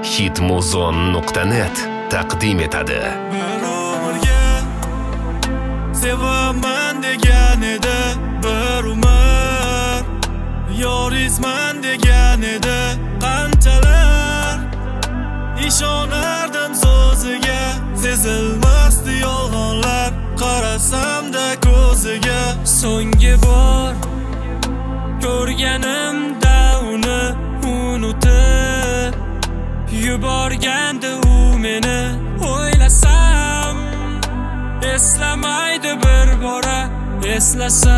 Hitmuzon.net taqdim etadi. Bir umrga sevaman degan edi, bir umr yorizman degan edi. Qanchalar ishonardim so'ziga, sezilmasdi yolg'onlar qarasamda ko'ziga. So'nggi bor ko'rganimda uni unutib yuborgandi u meni. O'ylasam eslamaydi bir bora, eslasa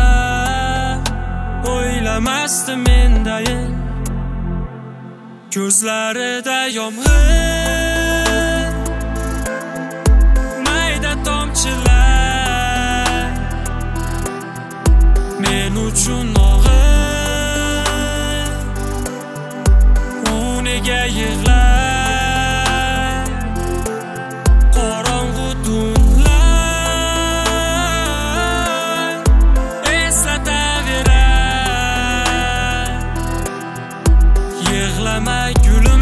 o'ylamasdi mendayin. Ko'zlarida yomg'ir, mayda tomchilar, men uchun og'ir. U nega yig'lar? Qorong'u tunlar eslataverar. Yig'lama gulim,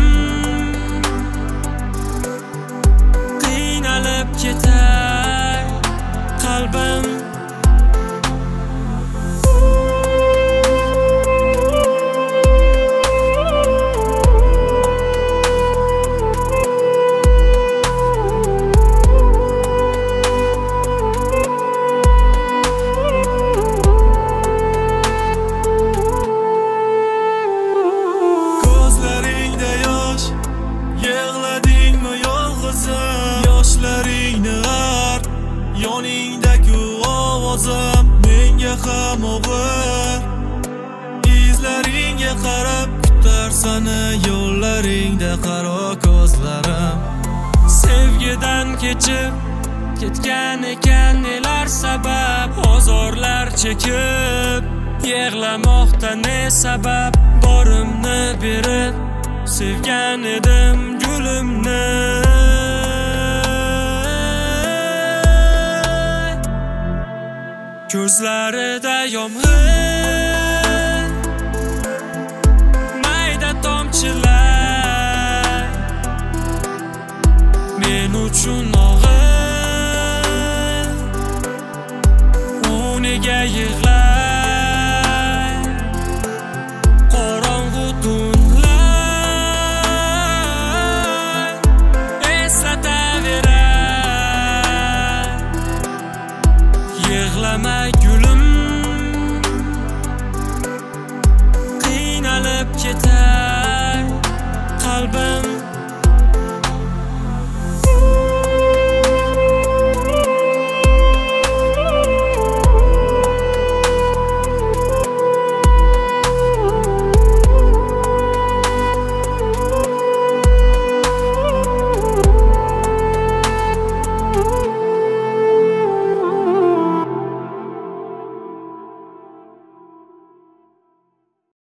qiynalib ketar qalbim. Yoshlaringni art, yoningdagi ovozim menga ham og'ir. Izlaringga qarab kutar sani yo'llaringda qaro ko'zlarim. Sevgidan kechib ketgan ekan nelar sabab, ozorlar chekib yig'lamoqda ne sabab. Borimni berib sevgan edim gulimni. Ko'zlarida yomg'ir, mayda tomchilar, men uchun og'ir. U nega yig'lar? Qorong'u tunlar eslataverar. Yig'lama gulim, qiynalib ketar qalbim.